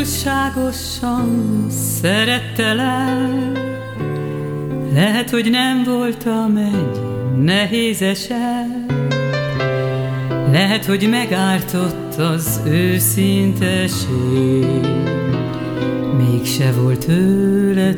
túlságosan szerettelek. Lehet, hogy nem voltam egy nehéz eset. Lehet, hogy megártott az őszinteség. Mégse volt tőled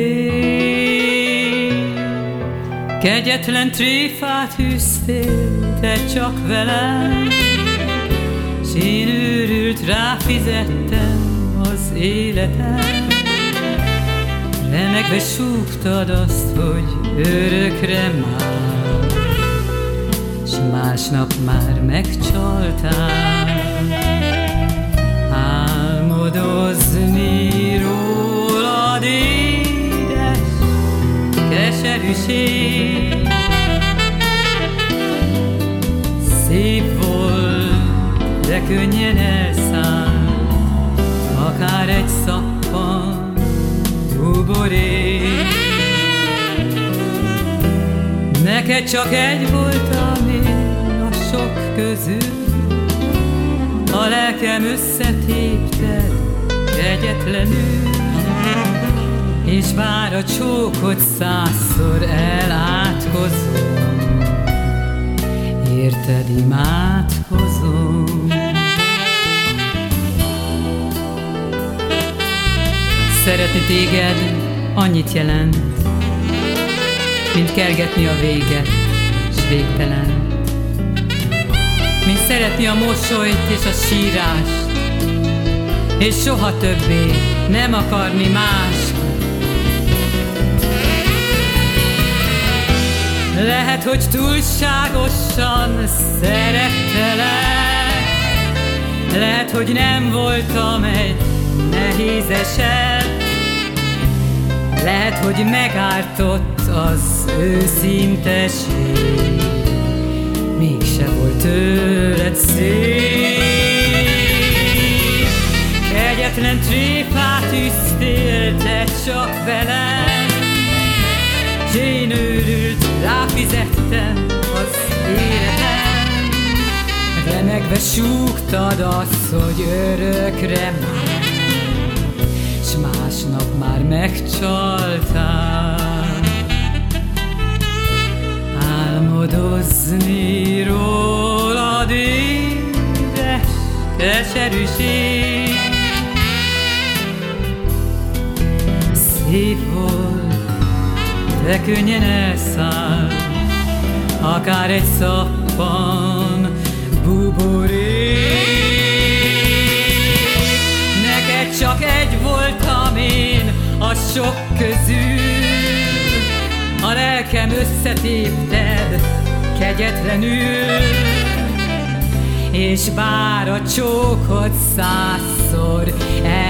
szép. Kegyetlen tréfát űztél te csak velem, s én őrült ráfizettem az életem. Remegve súgtad azt, hogy örökre már, s másnap már megcsaltál. Álmodozni rólad édes keserűség. Szép volt, de könnyen elszállt, akár egy szappan buborék. Neked csak egy voltam én a sok közül, a lelkem összetépted kegyetlenül, és bár a csókot 100-szor elátkozom, érted imádkozom. Szeretni téged annyit jelent, mint kergetni a véget, s végtelen. Mint szeretni a mosolyt és a sírást, és soha többé nem akarni mást. Lehet, hogy túlságosan szerettelek. Lehet, hogy nem voltam egy nehéz eset. Lehet, hogy megártott az őszinteség. Mégse volt tőled szép. Kegyetlen tréfát űztél te csak velem, s én őrült ráfizettem az életem. Remegve súgtad azt, hogy örökre már, s másnap már megcsaltál. Álmodozni rólad édes keserűség. Szép volt, de könnyen elszáll, akár egy szappan buborék. Neked csak egy voltam én a sok közül, a lelkem összetépted kegyetlenül, és bár a csókot 100-szor